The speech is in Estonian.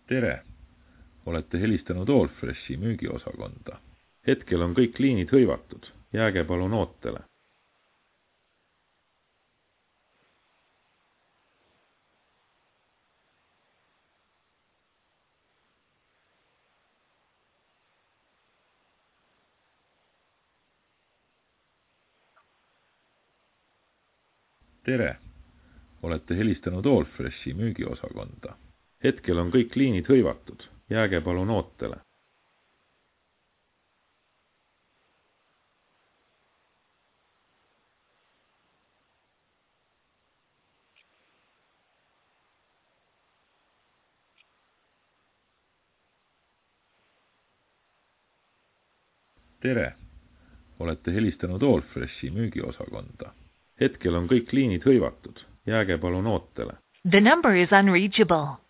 Tere! Olete helistanud Allfreshi müügiosakonda. Hetkel on kõik liinid hõivatud. Jääge palun ootele. Tere! Olete helistanud Allfreshi müügiosakonda. Hetkel on kõik liinid hõivatud. Jääge palun ootele. Tere! Olete helistanud Allfreshi müügiosakonda. Hetkel on kõik liinid hõivatud. Jääge palun ootele. The number is unreachable.